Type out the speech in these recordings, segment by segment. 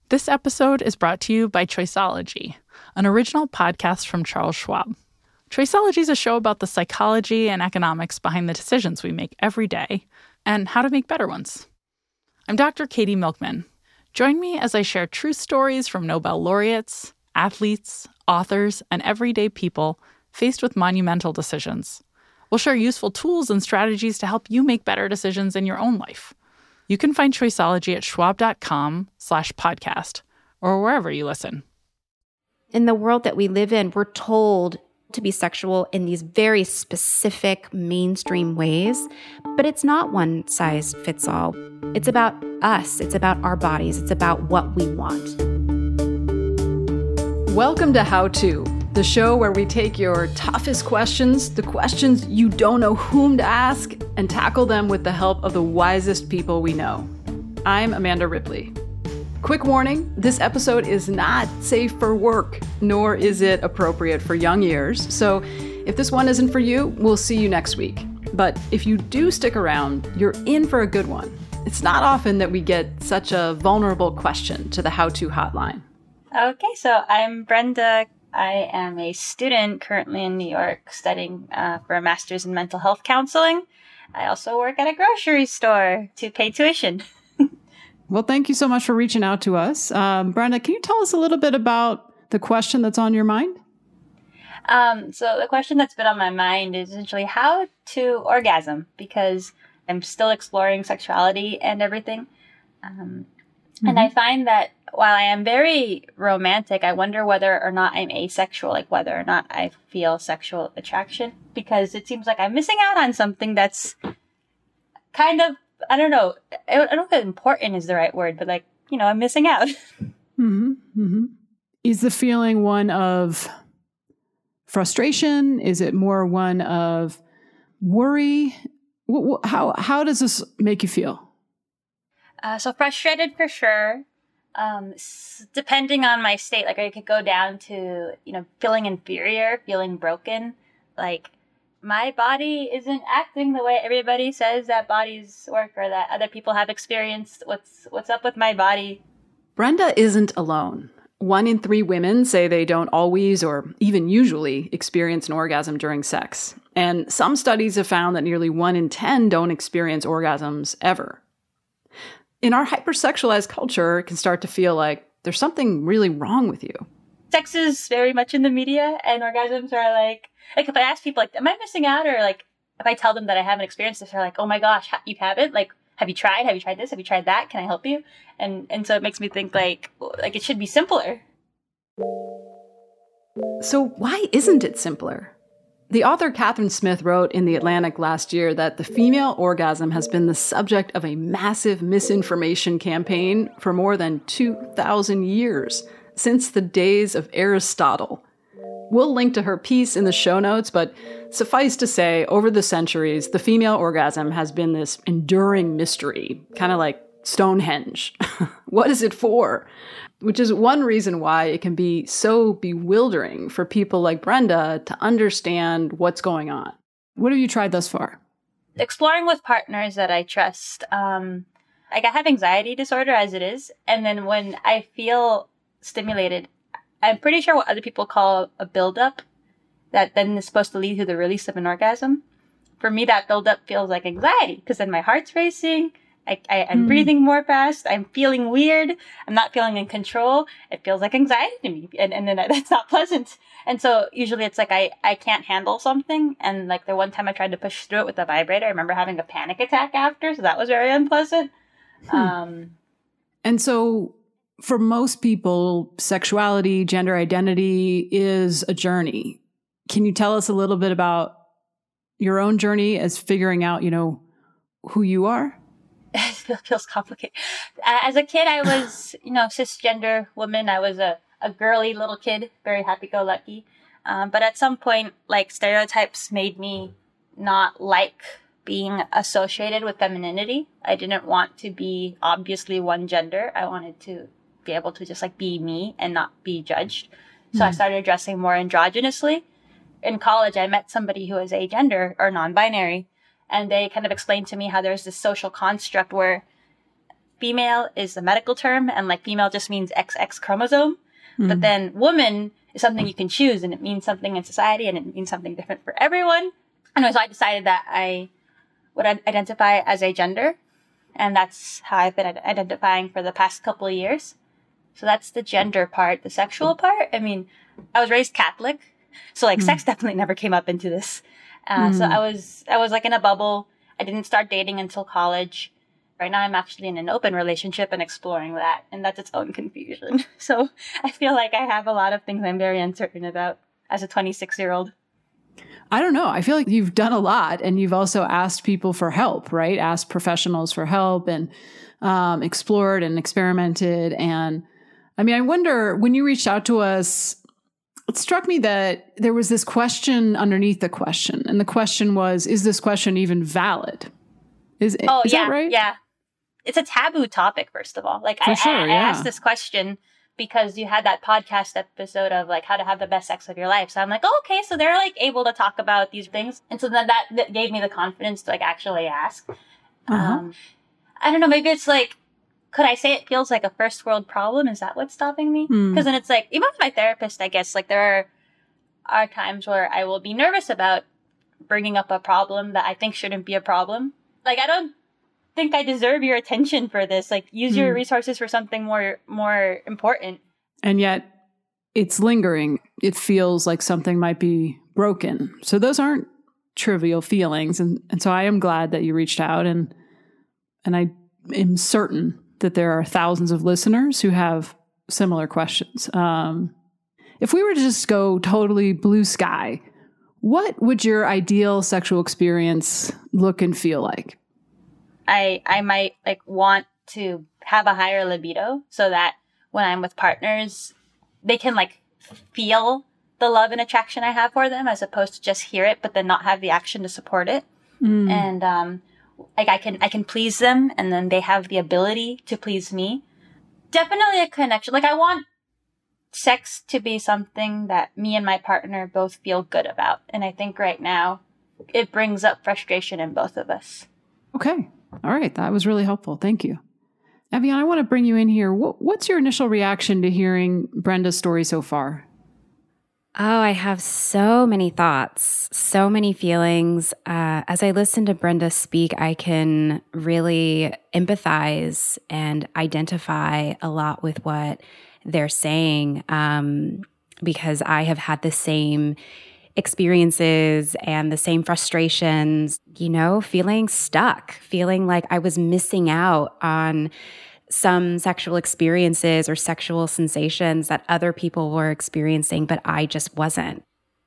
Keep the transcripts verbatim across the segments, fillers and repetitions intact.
This episode is brought to you by Choiceology, an original podcast from Charles Schwab. Choiceology is a show about the psychology and economics behind the decisions we make every day and how to make better ones. I'm Doctor Katie Milkman. Join me as I share true stories from Nobel laureates, athletes, authors, and everyday people faced with monumental decisions. We'll share useful tools and strategies to help you make better decisions in your own life. You can find Choiceology at schwab.com slash podcast or wherever you listen. In the world that we live in, we're told to be sexual in these very specific mainstream ways, but it's not one size fits all. It's about us. It's about our bodies. It's about what we want. Welcome to How To, the show where we take your toughest questions, the questions you don't know whom to ask, and tackle them with the help of the wisest people we know. I'm Amanda Ripley. Quick warning, this episode is not safe for work, nor is it appropriate for young ears. So if this one isn't for you, we'll see you next week. But if you do stick around, you're in for a good one. It's not often that we get such a vulnerable question to the How To hotline. Okay, so I'm Brenda. I am a student currently in New York studying uh, for a master's in mental health counseling. I also work at a grocery store to pay tuition. Well, thank you so much for reaching out to us. Um, Brenda, can you tell us a little bit about the question that's on your mind? Um, so the question that's been on my mind is essentially how to orgasm, because I'm still exploring sexuality and everything. Um, mm-hmm. And I find that while I am very romantic, I wonder whether or not I'm asexual, like whether or not I feel sexual attraction, because it seems like I'm missing out on something that's kind of, I don't know, I don't know if important is the right word, but like, you know, I'm missing out. Mm-hmm. Mm-hmm. Is the feeling one of frustration? Is it more one of worry? How, how does this make you feel? Uh, so frustrated for sure. Um, s- depending on my state, like I could go down to, you know, feeling inferior, feeling broken, like my body isn't acting the way everybody says that bodies work or that other people have experienced. What's, what's up with my body? Brenda isn't alone. One in three women say they don't always or even usually experience an orgasm during sex. And some studies have found that nearly one in ten don't experience orgasms ever. In our hypersexualized culture, it can start to feel like there's something really wrong with you. Sex is very much in the media, and orgasms are like, like if I ask people, like, am I missing out? Or like, if I tell them that I haven't experienced this, they're like, oh my gosh, you haven't? Like, have you tried? Have you tried this? Have you tried that? Can I help you? And and so it makes me think like, like it should be simpler. So why isn't it simpler? The author Catherine Smith wrote in The Atlantic last year that the female orgasm has been the subject of a massive misinformation campaign for more than two thousand years, since the days of Aristotle. We'll link to her piece in the show notes, but suffice to say, over the centuries, the female orgasm has been this enduring mystery, kind of like Stonehenge. What is it for? Which is one reason why it can be so bewildering for people like Brenda to understand what's going on. What have you tried thus far? Exploring with partners that I trust. Um, like I have anxiety disorder as it is. And then when I feel stimulated, I'm pretty sure what other people call a buildup that then is supposed to lead to the release of an orgasm. For me, that buildup feels like anxiety because then my heart's racing. I, I, I'm mm. breathing more fast. I'm feeling weird. I'm not feeling in control. It feels like anxiety to me. And, and then that's not pleasant. And so usually it's like I, I can't handle something. And like the one time I tried to push through it with a vibrator, I remember having a panic attack after. So that was very unpleasant. Hmm. Um, and so for most people, sexuality, gender identity is a journey. Can you tell us a little bit about your own journey as figuring out, you know, who you are? It feels complicated. As a kid, I was, you know, cisgender woman. I was a, a girly little kid, very happy-go-lucky. Um, but at some point, like, stereotypes made me not like being associated with femininity. I didn't want to be obviously one gender. I wanted to be able to just, like, be me and not be judged. So mm. I started dressing more androgynously. In college, I met somebody who was agender or non-binary. And they kind of explained to me how there's this social construct where female is a medical term, and like female just means X X chromosome. Mm. But then woman is something you can choose, and it means something in society, and it means something different for everyone. And so I decided that I would identify as a gender, and that's how I've been identifying for the past couple of years. So that's the gender part. The sexual part, I mean, I was raised Catholic, so like mm. sex definitely never came up into this. Uh, mm. So I was, I was like in a bubble. I didn't start dating until college. Right now I'm actually in an open relationship and exploring that, and that's its own confusion. So I feel like I have a lot of things I'm very uncertain about as a twenty-six year old. I don't know. I feel like you've done a lot, and you've also asked people for help, right? Asked professionals for help, and um, explored and experimented. And I mean, I wonder, when you reached out to us, it struck me that there was this question underneath the question. And the question was, is this question even valid? Is, oh, is yeah, that right? Yeah. It's a taboo topic, first of all. Like, For I, sure, I, I yeah. asked this question because you had that podcast episode of like how to have the best sex of your life. So I'm like, oh, okay, so they're like able to talk about these things. And so then that, that gave me the confidence to like actually ask. Uh-huh. Um, I don't know, maybe it's like, could I say it feels like a first world problem? Is that what's stopping me? Because Mm. then it's like, even with my therapist, I guess, like there are, are times where I will be nervous about bringing up a problem that I think shouldn't be a problem. Like, I don't think I deserve your attention for this. Like, use mm. your resources for something more, more important. And yet it's lingering. It feels like something might be broken. So those aren't trivial feelings. And, and so I am glad that you reached out, and, and I am certain that there are thousands of listeners who have similar questions. Um, if we were to just go totally blue sky, what would your ideal sexual experience look and feel like? I I might like want to have a higher libido so that when I'm with partners, they can like feel the love and attraction I have for them, as opposed to just hear it, but then not have the action to support it. Mm. And um, like I can I can please them, and then they have the ability to please me. Definitely a connection. Like, I want sex to be something that me and my partner both feel good about. And I think right now it brings up frustration in both of us. Okay. All right. That was really helpful. Thank you. Evyan, I want to bring you in here. What, what's your initial reaction to hearing Brenda's story so far? Oh, I have so many thoughts, so many feelings. Uh, as I listen to Brenda speak, I can really empathize and identify a lot with what they're saying, um, because I have had the same experiences and the same frustrations, you know, feeling stuck, feeling like I was missing out on some sexual experiences or sexual sensations that other people were experiencing, but I just wasn't.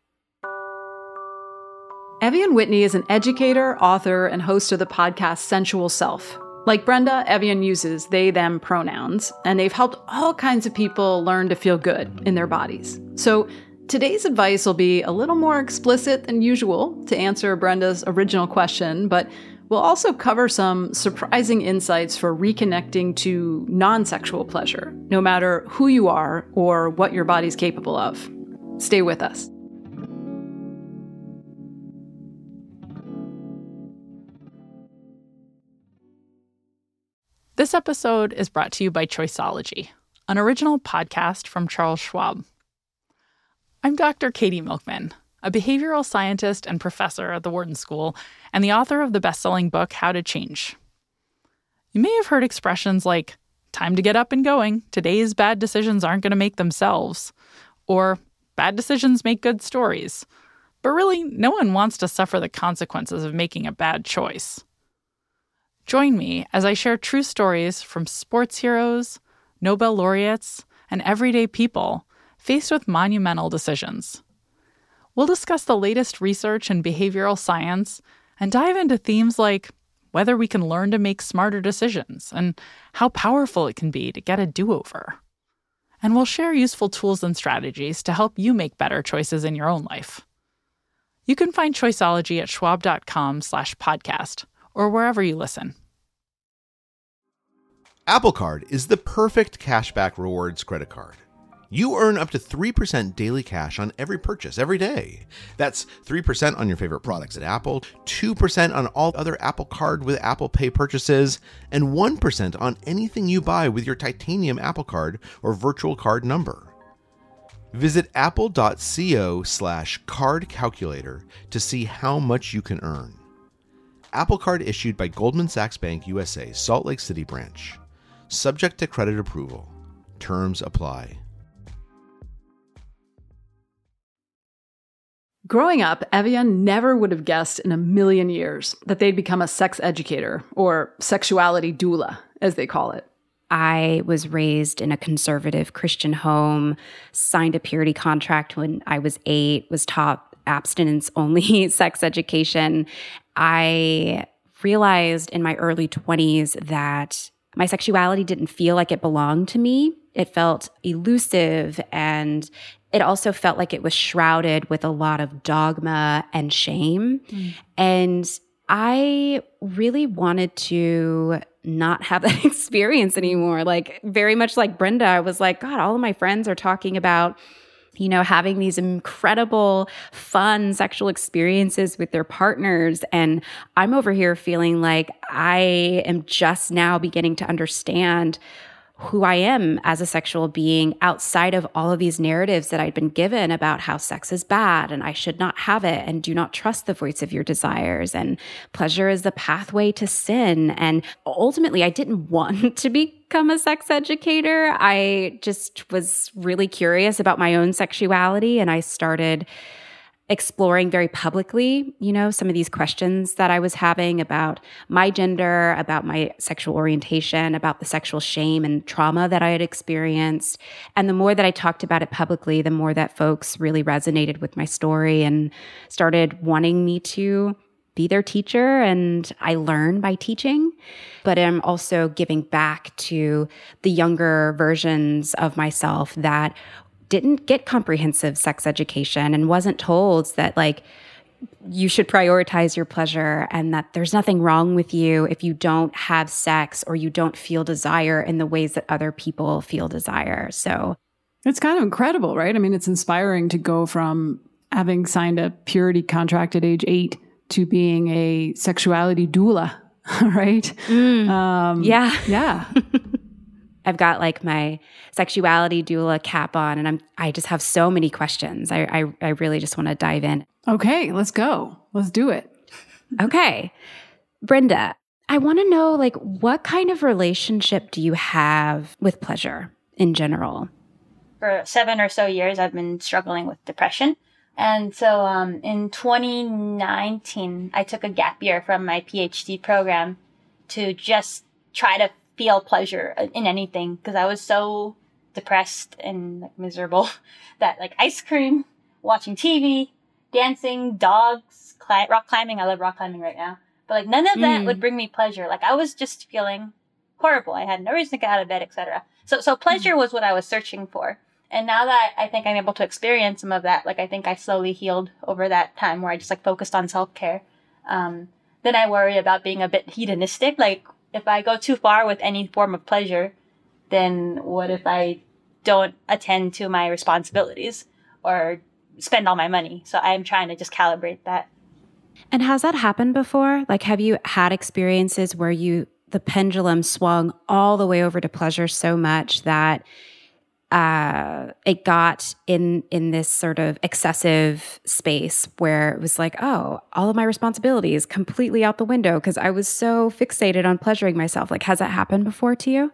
Evyan Whitney is an educator, author, and host of the podcast Sensual Self. Like Brenda, Evyan uses they, them pronouns, and they've helped all kinds of people learn to feel good in their bodies. So today's advice will be a little more explicit than usual to answer Brenda's original question, but we'll also cover some surprising insights for reconnecting to non-sexual pleasure, no matter who you are or what your body's capable of. Stay with us. This episode is brought to you by Choiceology, an original podcast from Charles Schwab. I'm Doctor Katie Milkman, a behavioral scientist and professor at the Wharton School, and the author of the best-selling book, How to Change. You may have heard expressions like, time to get up and going, today's bad decisions aren't going to make themselves, or bad decisions make good stories. But really, no one wants to suffer the consequences of making a bad choice. Join me as I share true stories from sports heroes, Nobel laureates, and everyday people faced with monumental decisions. We'll discuss the latest research in behavioral science and dive into themes like whether we can learn to make smarter decisions and how powerful it can be to get a do-over. And we'll share useful tools and strategies to help you make better choices in your own life. You can find Choiceology at schwab.com slash podcast or wherever you listen. Apple Card is the perfect cashback rewards credit card. You earn up to three percent daily cash on every purchase every day. That's three percent on your favorite products at Apple, two percent on all other Apple Card with Apple Pay purchases, and one percent on anything you buy with your titanium Apple Card or virtual card number. Visit apple.co slash card calculator to see how much you can earn. Apple Card issued by Goldman Sachs Bank U S A, Salt Lake City branch. Subject to credit approval. Terms apply. Growing up, Evia never would have guessed in a million years that they'd become a sex educator, or sexuality doula, as they call it. I was raised in a conservative Christian home, signed a purity contract when I was eight, was taught abstinence-only sex education. I realized in my early twenties that my sexuality didn't feel like it belonged to me. It felt elusive, and it also felt like it was shrouded with a lot of dogma and shame. Mm. And I really wanted to not have that experience anymore. Like, very much like Brenda, I was like, God, all of my friends are talking about, you know, having these incredible, fun sexual experiences with their partners. And I'm over here feeling like I am just now beginning to understand who I am as a sexual being outside of all of these narratives that I'd been given about how sex is bad and I should not have it and do not trust the voice of your desires and pleasure is the pathway to sin. And ultimately, I didn't want to become a sex educator. I just was really curious about my own sexuality, and I started exploring very publicly, you know, some of these questions that I was having about my gender, about my sexual orientation, about the sexual shame and trauma that I had experienced. And the more that I talked about it publicly, the more that folks really resonated with my story and started wanting me to be their teacher. And I learn by teaching, but I'm also giving back to the younger versions of myself that didn't get comprehensive sex education and wasn't told that, like, you should prioritize your pleasure and that there's nothing wrong with you if you don't have sex or you don't feel desire in the ways that other people feel desire. So it's kind of incredible, right? I mean, it's inspiring to go from having signed a purity contract at age eight to being a sexuality doula, right? Mm, um, yeah. Yeah. I've got like my sexuality doula cap on, and I'm I just have so many questions. I I, I really just want to dive in. Okay, let's go. Let's do it. Okay. Brenda, I want to know, like, what kind of relationship do you have with pleasure in general? For seven or so years, I've been struggling with depression. And so um, in twenty nineteen, I took a gap year from my PhD program to just try to feel pleasure in anything, because I was so depressed and like miserable that like ice cream, watching T V, dancing, dogs, cli- rock climbing. I love rock climbing right now. But like none of that mm. would bring me pleasure. Like I was just feeling horrible. I had no reason to get out of bed, et cetera. So so pleasure mm. was what I was searching for. And now that I think I'm able to experience some of that, like I think I slowly healed over that time where I just like focused on self-care. Um, then I worry about being a bit hedonistic. Like if I go too far with any form of pleasure, then what if I don't attend to my responsibilities or spend all my money? So I'm trying to just calibrate that. And has that happened before? Like, have you had experiences where you, the pendulum swung all the way over to pleasure so much that uh, it got in, in this sort of excessive space where it was like, oh, all of my responsibilities completely out the window because I was so fixated on pleasuring myself. Like, has that happened before to you?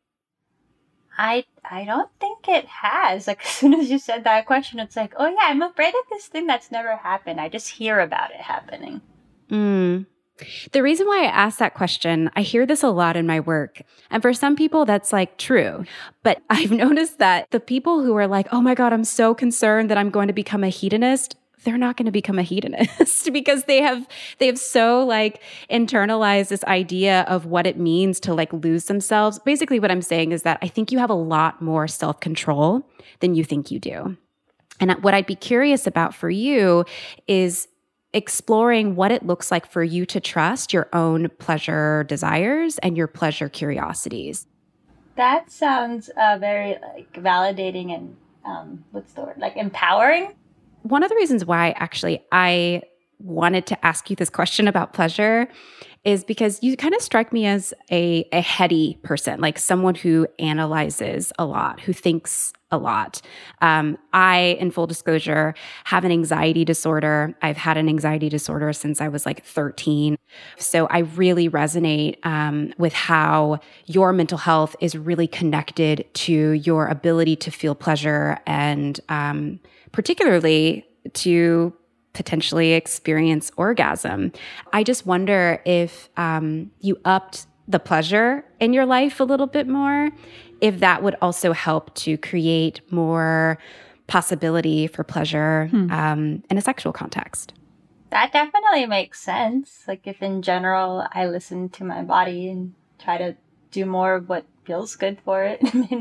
I I don't think it has. Like, as soon as you said that question, it's like, oh yeah, I'm afraid of this thing that's never happened. I just hear about it happening. Mm. The reason why I asked that question, I hear this a lot in my work. And for some people, that's like true. But I've noticed that the people who are like, oh my God, I'm so concerned that I'm going to become a hedonist, they're not going to become a hedonist because they have they have so like internalized this idea of what it means to like lose themselves. Basically, what I'm saying is that I think you have a lot more self-control than you think you do. And what I'd be curious about for you is exploring what it looks like for you to trust your own pleasure desires and your pleasure curiosities. That sounds uh, very like validating and um, what's the word? Like empowering. One of the reasons why actually I wanted to ask you this question about pleasure is because you kind of strike me as a, a heady person, like someone who analyzes a lot, who thinks a lot. Um, I, in full disclosure, have an anxiety disorder. I've had an anxiety disorder since I was like thirteen. So I really resonate um, with how your mental health is really connected to your ability to feel pleasure and um, particularly to potentially experience orgasm. I just wonder if um, you upped the pleasure in your life a little bit more, if that would also help to create more possibility for pleasure hmm. um, in a sexual context. That definitely makes sense. Like if in general, I listen to my body and try to do more of what feels good for it.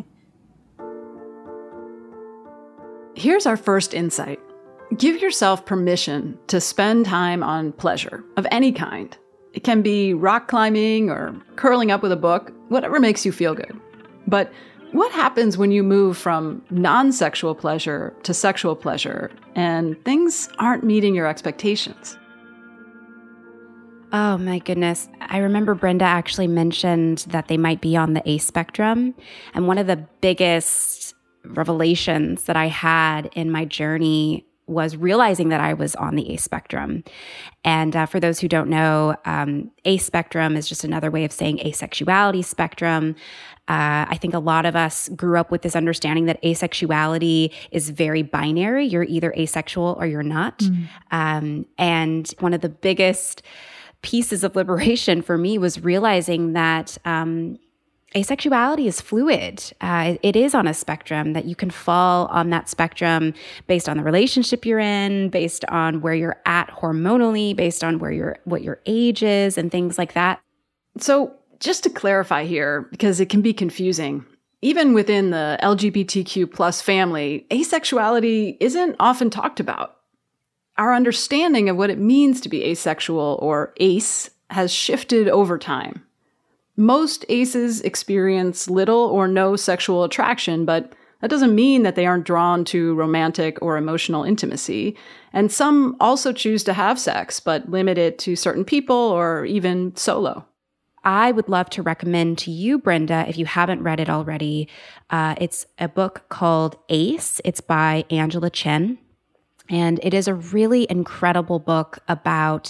Here's our first insight. Give yourself permission to spend time on pleasure of any kind. It can be rock climbing or curling up with a book, whatever makes you feel good. But what happens when you move from non-sexual pleasure to sexual pleasure and things aren't meeting your expectations? Oh my goodness. I remember Brenda actually mentioned that they might be on the A spectrum. And one of the biggest revelations that I had in my journey was realizing that I was on the A spectrum. And uh, for those who don't know, um, A spectrum is just another way of saying asexuality spectrum. Uh, I think a lot of us grew up with this understanding that asexuality is very binary. You're either asexual or you're not. Mm. Um, and one of the biggest pieces of liberation for me was realizing that um, asexuality is fluid. Uh, it is on a spectrum, that you can fall on that spectrum based on the relationship you're in, based on where you're at hormonally, based on where you're, what your age is, and things like that. So just to clarify here, because it can be confusing, even within the L G B T Q plus family, asexuality isn't often talked about. Our understanding of what it means to be asexual or ace has shifted over time. Most aces experience little or no sexual attraction, but that doesn't mean that they aren't drawn to romantic or emotional intimacy. And some also choose to have sex, but limit it to certain people or even solo. I would love to recommend to you, Brenda, if you haven't read it already, uh, it's a book called Ace. It's by Angela Chen. And it is a really incredible book about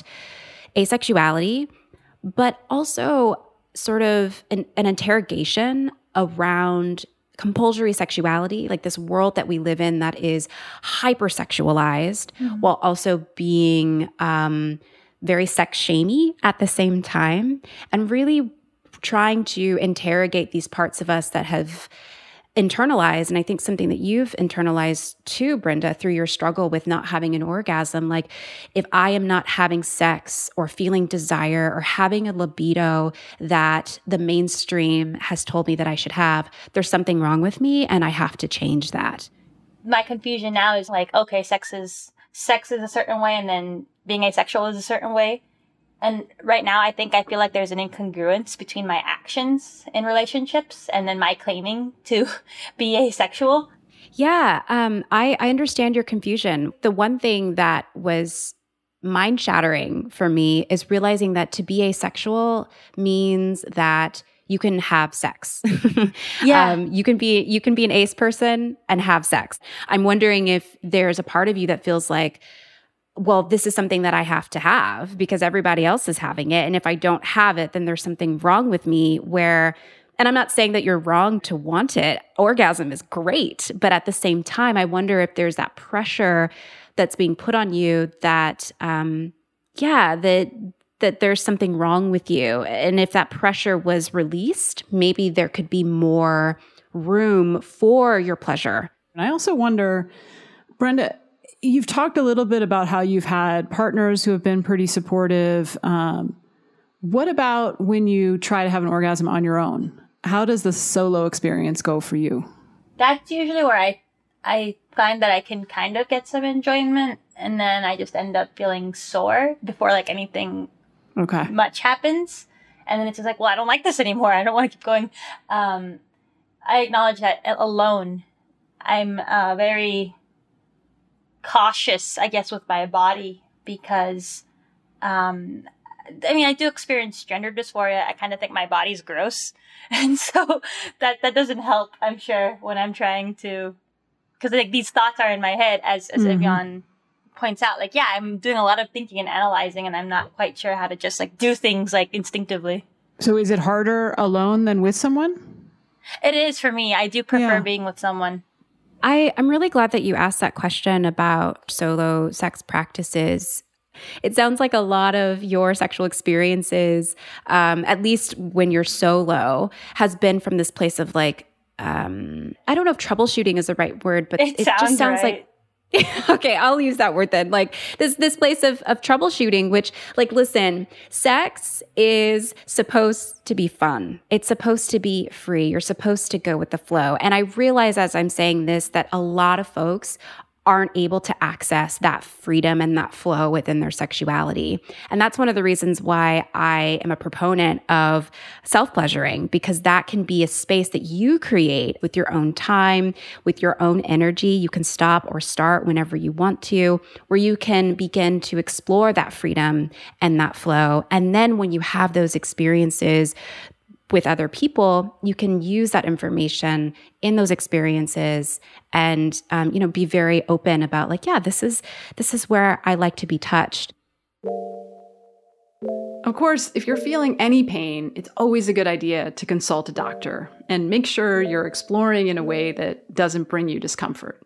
asexuality, but also sort of an, an interrogation around compulsory sexuality, like this world that we live in that is hypersexualized mm-hmm. while also being um, very sex shamey at the same time, and really trying to interrogate these parts of us that have internalized. And I think something that you've internalized too, Brenda, through your struggle with not having an orgasm, like if I am not having sex or feeling desire or having a libido that the mainstream has told me that I should have, there's something wrong with me and I have to change that. My confusion now is like, okay, sex is sex is a certain way and then being asexual is a certain way. And right now, I think I feel like there's an incongruence between my actions in relationships and then my claiming to be asexual. Yeah, um, I, I understand your confusion. The one thing that was mind-shattering for me is realizing that to be asexual means that you can have sex. Yeah. Um, you can be you can be an ace person and have sex. I'm wondering if there's a part of you that feels like, well, this is something that I have to have because everybody else is having it. And if I don't have it, then there's something wrong with me where, and I'm not saying that you're wrong to want it. Orgasm is great. But at the same time, I wonder if there's that pressure that's being put on you that, um, yeah, that, that there's something wrong with you. And if that pressure was released, maybe there could be more room for your pleasure. And I also wonder, Brenda, you've talked a little bit about how you've had partners who have been pretty supportive. Um, what about when you try to have an orgasm on your own? How does the solo experience go for you? That's usually where I I find that I can kind of get some enjoyment, and then I just end up feeling sore before like anything okay. much happens. And then it's just like, well, I don't like this anymore. I don't want to keep going. Um, I acknowledge that alone, I'm uh, very cautious, I guess, with my body because, um, I mean, I do experience gender dysphoria. I kind of think my body's gross. And so that, that doesn't help, I'm sure, when I'm trying to, because like these thoughts are in my head, as, as mm-hmm. Evian points out. Like, yeah, I'm doing a lot of thinking and analyzing, and I'm not quite sure how to just like do things like instinctively. So is it harder alone than with someone? It is for me. I do prefer yeah. being with someone. I, I'm really glad that you asked that question about solo sex practices. It sounds like a lot of your sexual experiences, um, at least when you're solo, has been from this place of like, um, I don't know if troubleshooting is the right word, but it, it sounds just sounds right. like, okay, I'll use that word then. Like this, this place of, of troubleshooting, which like, listen, sex is supposed to be fun. It's supposed to be free. You're supposed to go with the flow. And I realize as I'm saying this, that a lot of folks aren't able to access that freedom and that flow within their sexuality. And that's one of the reasons why I am a proponent of self-pleasuring, because that can be a space that you create with your own time, with your own energy. You can stop or start whenever you want to, where you can begin to explore that freedom and that flow. And then when you have those experiences with other people, you can use that information in those experiences and, um, you know, be very open about like, yeah, this is, this is where I like to be touched. Of course, if you're feeling any pain, it's always a good idea to consult a doctor and make sure you're exploring in a way that doesn't bring you discomfort.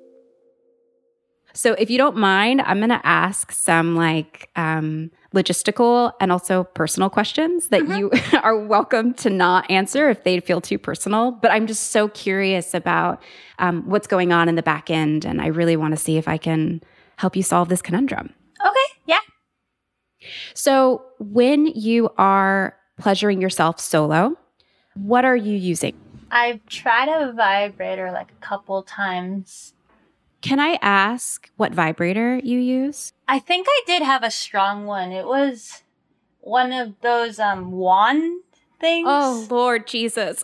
So if you don't mind, I'm going to ask some like um, logistical and also personal questions that mm-hmm. you are welcome to not answer if they feel too personal. But I'm just so curious about um, what's going on in the back end. And I really want to see if I can help you solve this conundrum. Okay, yeah. So when you are pleasuring yourself solo, what are you using? I've tried a vibrator like a couple times. Can I ask what vibrator you use? I think I did have a strong one. It was one of those um wand things. Oh, Lord Jesus.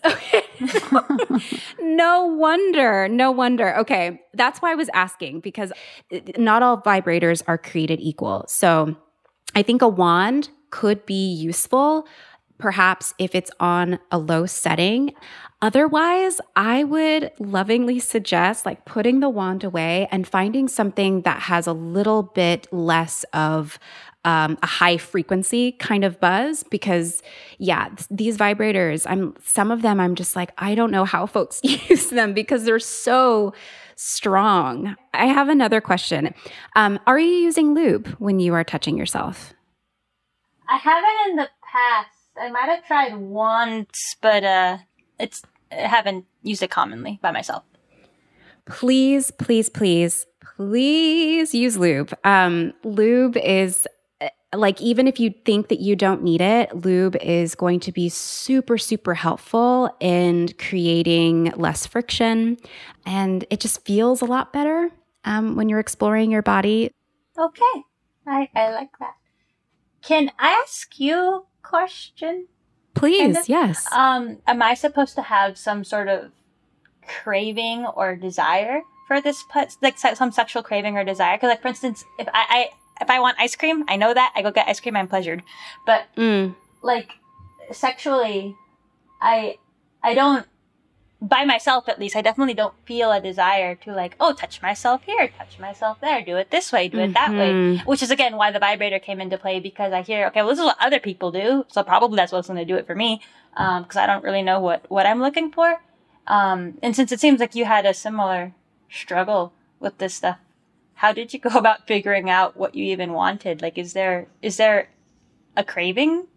No wonder. No wonder. Okay. That's why I was asking, because not all vibrators are created equal. So I think a wand could be useful, perhaps if it's on a low setting. Otherwise, I would lovingly suggest like putting the wand away and finding something that has a little bit less of um, a high frequency kind of buzz, because yeah, th- these vibrators, I'm some of them I'm just like, I don't know how folks use them because they're so strong. I have another question. Um, are you using lube when you are touching yourself? I haven't in the past. I might have tried once, but uh, it's I haven't used it commonly by myself. Please, please, please, please use lube. Um, lube is like, even if you think that you don't need it, lube is going to be super, super helpful in creating less friction. And it just feels a lot better um, when you're exploring your body. Okay. I, I like that. Can I ask you a question? Please, kind of? Yes. Um, am I supposed to have some sort of craving or desire for this put, like some sexual craving or desire? Because, like, for instance, if I, I if I want ice cream, I know that I go get ice cream, I'm pleasured. But mm. like sexually, I I don't. By myself, at least, I definitely don't feel a desire to like, oh, touch myself here, touch myself there, do it this way, do it that Mm-hmm. way. Which is, again, why the vibrator came into play, because I hear, okay, well, this is what other people do, so probably that's what's going to do it for me, um, because I don't really know what, what I'm looking for. Um, and since it seems like you had a similar struggle with this stuff, how did you go about figuring out what you even wanted? Like, is there is there a craving?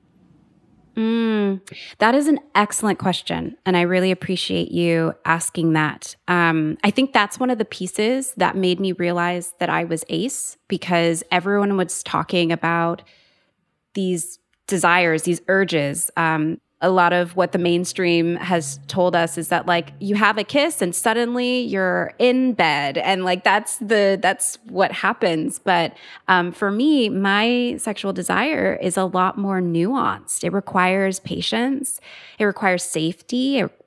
Mm, that is an excellent question. And I really appreciate you asking that. Um, I think that's one of the pieces that made me realize that I was ace, because everyone was talking about these desires, these urges. Um, a lot of what the mainstream has told us is that like you have a kiss and suddenly you're in bed, and like that's the that's what happens. But um, for me, my sexual desire is a lot more nuanced. It requires patience. It requires safety. It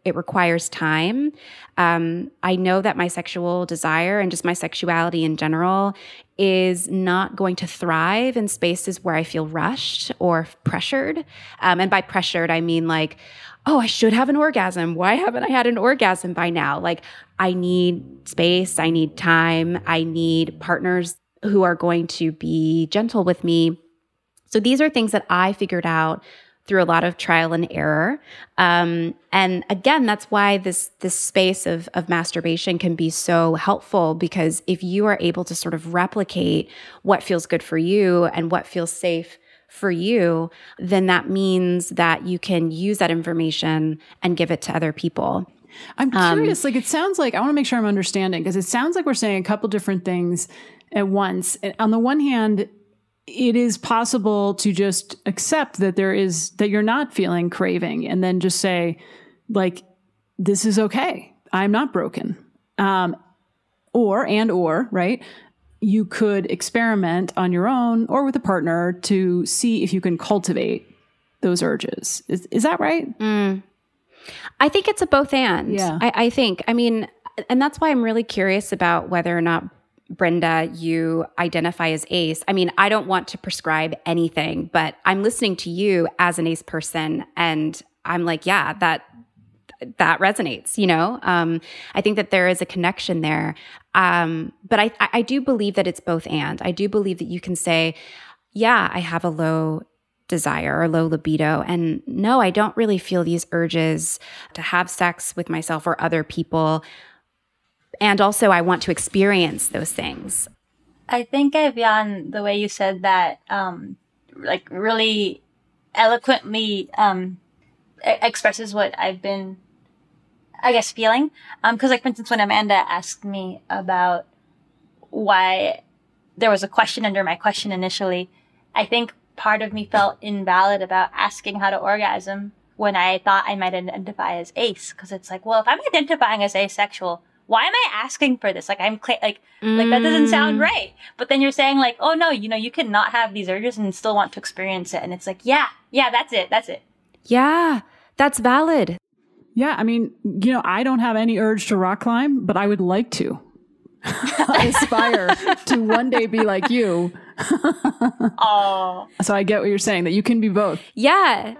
it requires time. Um, I know that my sexual desire and just my sexuality in general is not going to thrive in spaces where I feel rushed or pressured. Um, and by pressured, I mean like, oh, I should have an orgasm. Why haven't I had an orgasm by now? Like, I need space. I need time. I need partners who are going to be gentle with me. So these are things that I figured out through a lot of trial and error. Um, and again, that's why this this space of, of masturbation can be so helpful, because if you are able to sort of replicate what feels good for you and what feels safe for you, then that means that you can use that information and give it to other people. I'm curious, um, like it sounds like, I want to make sure I'm understanding, because it sounds like we're saying a couple different things at once. On the one hand, it is possible to just accept that there is, that you're not feeling craving, and then just say, like, this is okay. I'm not broken. Um, or, and or, right? You could experiment on your own or with a partner to see if you can cultivate those urges. Is, is that right? Mm. I think it's a both and. Yeah. I, I think, I mean, and that's why I'm really curious about whether or not, Brenda, you identify as ace. I mean, I don't want to prescribe anything, but I'm listening to you as an ace person, and I'm like, yeah, that that resonates, you know? Um, I think that there is a connection there. Um, but I, I do believe that it's both and. I do believe that you can say, yeah, I have a low desire or low libido, and no, I don't really feel these urges to have sex with myself or other people. And also, I want to experience those things. I think, Evian, the way you said that, um, like, really eloquently um, expresses what I've been, I guess, feeling. Um, because, like, for instance, when Amanda asked me about why there was a question under my question initially, I think part of me felt invalid about asking how to orgasm when I thought I might identify as ace. Because it's like, well, if I'm identifying as asexual, why am I asking for this? Like, I'm cl- like, mm. like that doesn't sound right. But then you're saying like, oh no, you know, you can not have these urges and still want to experience it. And it's like, yeah, yeah, that's it. That's it. Yeah, that's valid. Yeah. I mean, you know, I don't have any urge to rock climb, but I would like to. I aspire to one day be like you. Oh. So I get what you're saying, that you can be both. Yeah.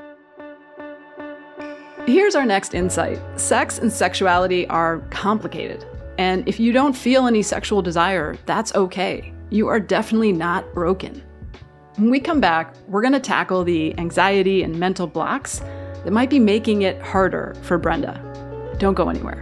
Here's our next insight. Sex and sexuality are complicated. And if you don't feel any sexual desire, that's okay. You are definitely not broken. When we come back, we're going to tackle the anxiety and mental blocks that might be making it harder for Brenda. Don't go anywhere.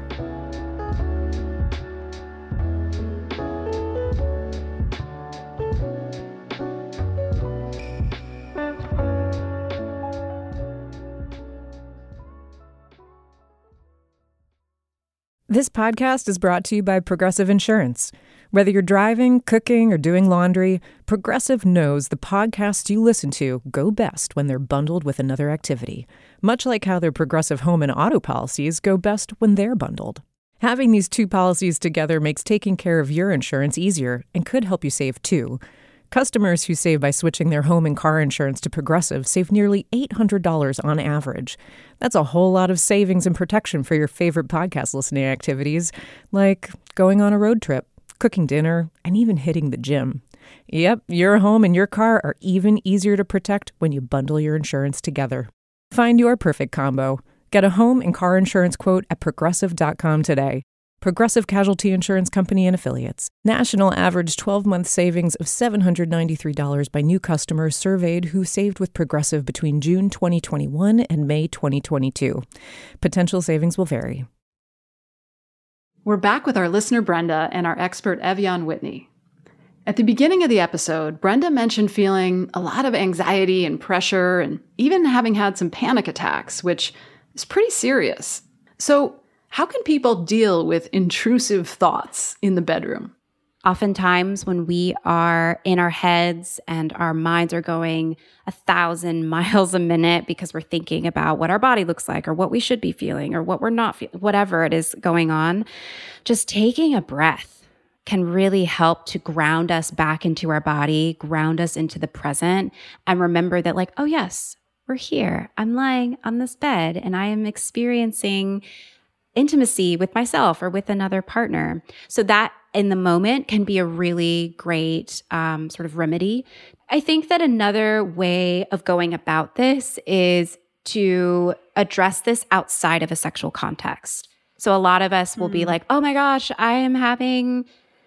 This podcast is brought to you by Progressive Insurance. Whether you're driving, cooking, or doing laundry, Progressive knows the podcasts you listen to go best when they're bundled with another activity, much like how their Progressive home and auto policies go best when they're bundled. Having these two policies together makes taking care of your insurance easier and could help you save too. Customers who save by switching their home and car insurance to Progressive save nearly eight hundred dollars on average. That's a whole lot of savings and protection for your favorite podcast listening activities, like going on a road trip, cooking dinner, and even hitting the gym. Yep, your home and your car are even easier to protect when you bundle your insurance together. Find your perfect combo. Get a home and car insurance quote at progressive dot com today. Progressive Casualty Insurance Company and Affiliates. National average twelve-month savings of seven hundred ninety-three dollars by new customers surveyed who saved with Progressive between June twenty twenty-one and May twenty twenty-two. Potential savings will vary. We're back with our listener Brenda and our expert Evian Whitney. At the beginning of the episode, Brenda mentioned feeling a lot of anxiety and pressure and even having had some panic attacks, which is pretty serious. So, how can people deal with intrusive thoughts in the bedroom? Oftentimes when we are in our heads and our minds are going a thousand miles a minute because we're thinking about what our body looks like or what we should be feeling or what we're not feeling, whatever it is going on, just taking a breath can really help to ground us back into our body, ground us into the present, and remember that like, oh yes, we're here. I'm lying on this bed and I am experiencing intimacy with myself or with another partner. So that in the moment can be a really great um, sort of remedy. I think that another way of going about this is to address this outside of a sexual context. So a lot of us will mm. be like, oh my gosh, I am having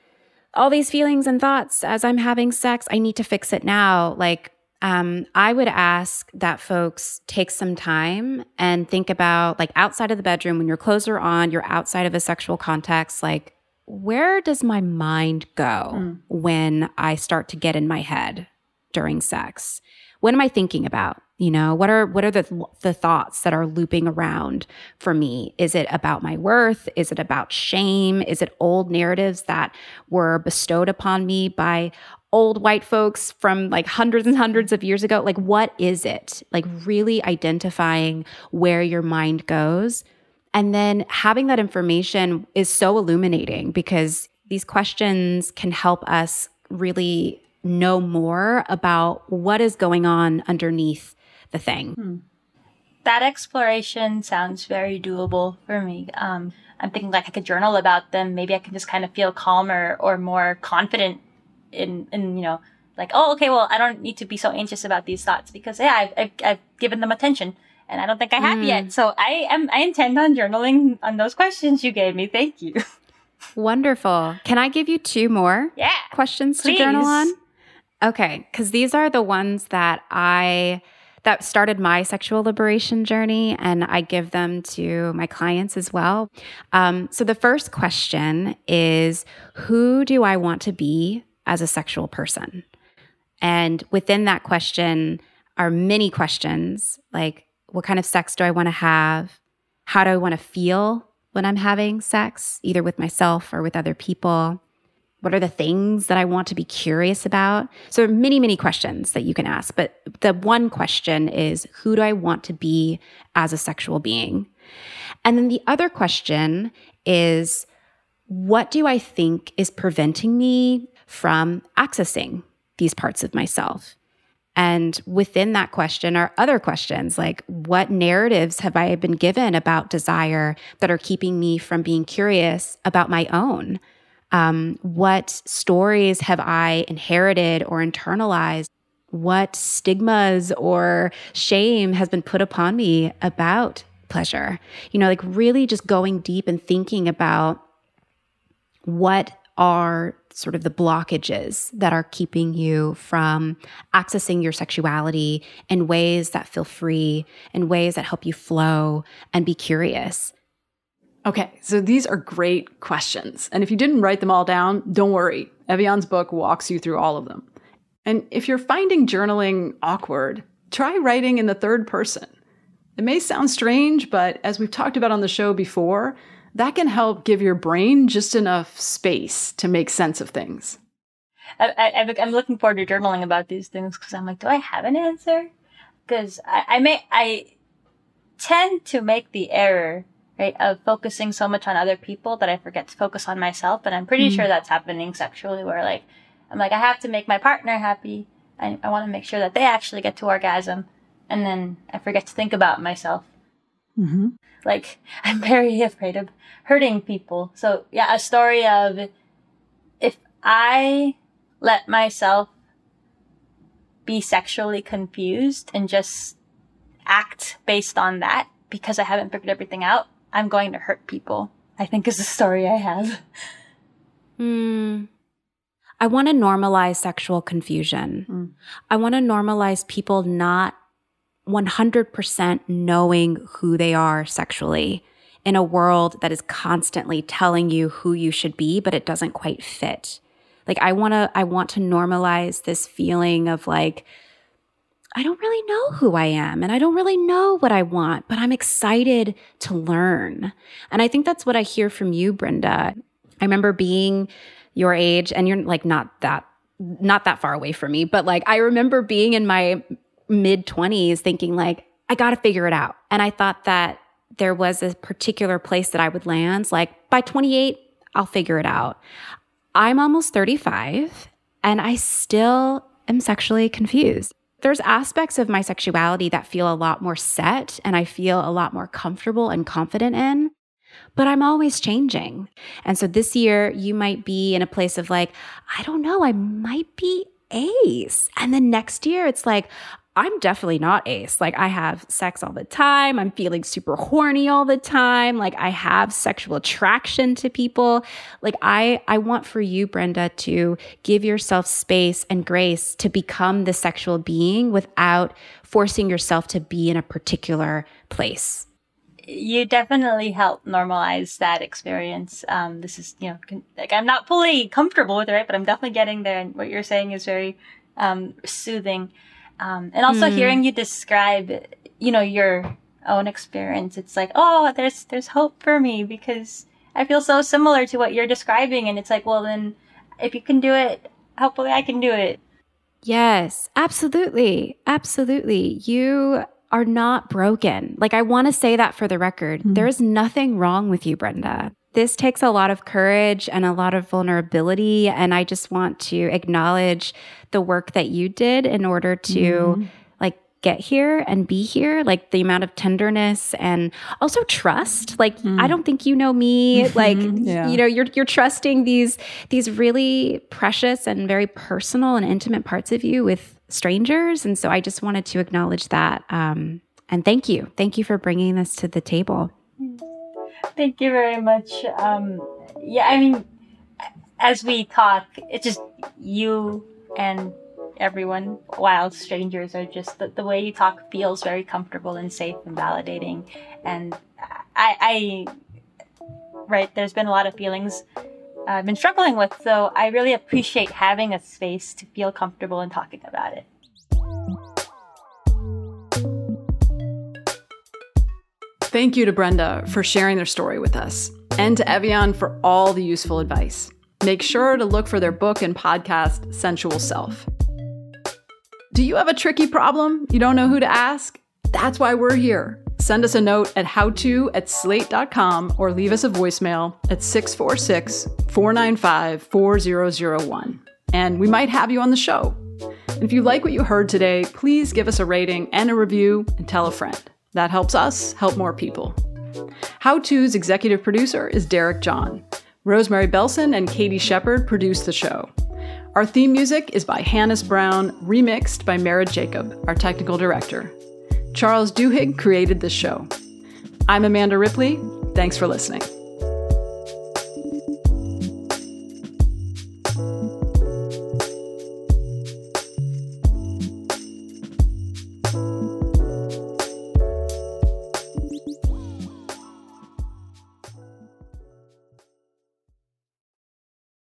all these feelings and thoughts as I'm having sex. I need to fix it now. Like, Um, I would ask that folks take some time and think about, like, outside of the bedroom, when your clothes are on, you're outside of a sexual context, like, where does my mind go mm. when I start to get in my head during sex? What am I thinking about? You know, what are what are the the thoughts that are looping around for me? Is it about my worth? Is it about shame? Is it old narratives that were bestowed upon me by old white folks from like hundreds and hundreds of years ago? Like, what is it? Like, really identifying where your mind goes. And then having that information is so illuminating, because these questions can help us really know more about what is going on underneath the thing. Hmm. That exploration sounds very doable for me. Um, I'm thinking like I could journal about them. Maybe I can just kind of feel calmer or more confident in, in, you know, like, oh, okay, well, I don't need to be so anxious about these thoughts because, yeah, I've, I've, I've given them attention and I don't think I have mm. yet. So I am, I intend on journaling on those questions you gave me. Thank you. Wonderful. Can I give you two more yeah, questions please. to journal on? Okay. Cause these are the ones that I, that started my sexual liberation journey, and I give them to my clients as well. Um, so the first question is, who do I want to be as a sexual person? And within that question are many questions, like, what kind of sex do I want to have? How do I want to feel when I'm having sex, either with myself or with other people? What are the things that I want to be curious about? So there are many, many questions that you can ask. But the one question is, who do I want to be as a sexual being? And then the other question is, what do I think is preventing me from accessing these parts of myself? And within that question are other questions like, what narratives have I been given about desire that are keeping me from being curious about my own? Um, what stories have I inherited or internalized? What stigmas or shame has been put upon me about pleasure? You know, like really just going deep and thinking about what are sort of the blockages that are keeping you from accessing your sexuality in ways that feel free, in ways that help you flow and be curious. Okay, so these are great questions. And if you didn't write them all down, don't worry. Evion's book walks you through all of them. And if you're finding journaling awkward, try writing in the third person. It may sound strange, but as we've talked about on the show before, that can help give your brain just enough space to make sense of things. I, I, I'm looking forward to journaling about these things because I'm like, do I have an answer? Because I, I may, I tend to make the error, right, of focusing so much on other people that I forget to focus on myself. And I'm pretty mm. sure that's happening sexually, where like, I'm like, I have to make my partner happy. I, I want to make sure that they actually get to orgasm. And then I forget to think about myself. Mm-hmm. Like, I'm very afraid of hurting people. So yeah, a story of if I let myself be sexually confused and just act based on that because I haven't figured everything out, I'm going to hurt people, I think is the story I have. Hmm. I want to normalize sexual confusion. Mm. I want to normalize people not one hundred percent knowing who they are sexually in a world that is constantly telling you who you should be, but it doesn't quite fit. Like, I want to, I want to normalize this feeling of like, I don't really know who I am and I don't really know what I want, but I'm excited to learn. And I think that's what I hear from you, Brenda. I remember being your age, and you're like not that, not that far away from me, but like, I remember being in my mid twenties thinking like, I got to figure it out. And I thought that there was a particular place that I would land. Like by twenty-eight, I'll figure it out. I'm almost thirty-five and I still am sexually confused. There's aspects of my sexuality that feel a lot more set and I feel a lot more comfortable and confident in, but I'm always changing. And so this year you might be in a place of like, I don't know, I might be ace. And then next year it's like, I'm definitely not ace. Like I have sex all the time. I'm feeling super horny all the time. Like I have sexual attraction to people. Like I, I want for you, Brenda, to give yourself space and grace to become the sexual being without forcing yourself to be in a particular place. You definitely help normalize that experience. Um, this is, you know, con- like I'm not fully comfortable with it, right? But I'm definitely getting there. And what you're saying is very um, soothing. Um, and also mm. hearing you describe, you know, your own experience, it's like, oh, there's, there's hope for me because I feel so similar to what you're describing. And it's like, well, then if you can do it, hopefully I can do it. Yes, absolutely. Absolutely. You are not broken. Like, I want to say that for the record. Mm. There is nothing wrong with you, Brenda. This takes a lot of courage and a lot of vulnerability. And I just want to acknowledge the work that you did in order to mm. like get here and be here, like the amount of tenderness and also trust. Like, mm. I don't think you know me. Like, yeah. you know, you're, you're trusting these, these really precious and very personal and intimate parts of you with strangers. And so I just wanted to acknowledge that. Um, and thank you. Thank you for bringing this to the table. Thank you very much. Um, yeah, I mean, as we talk, it's just you and everyone, wild strangers, are just the, the way you talk feels very comfortable and safe and validating. And I, I, right, there's been a lot of feelings I've been struggling with, so I really appreciate having a space to feel comfortable and talking about it. Thank you to Brenda for sharing their story with us, and to Evian for all the useful advice. Make sure to look for their book and podcast, Sensual Self. Do you have a tricky problem you don't know who to ask? That's why we're here. Send us a note at howto at slate dot com or leave us a voicemail at six four six, four nine five, four zero zero one. And we might have you on the show. And if you like what you heard today, please give us a rating and a review and tell a friend. That helps us help more people. How To's executive producer is Derek John. Rosemary Belson and Katie Shepard produce the show. Our theme music is by Hannes Brown, remixed by Merritt Jacob, our technical director. Charles Duhigg created this show. I'm Amanda Ripley. Thanks for listening. Thank you.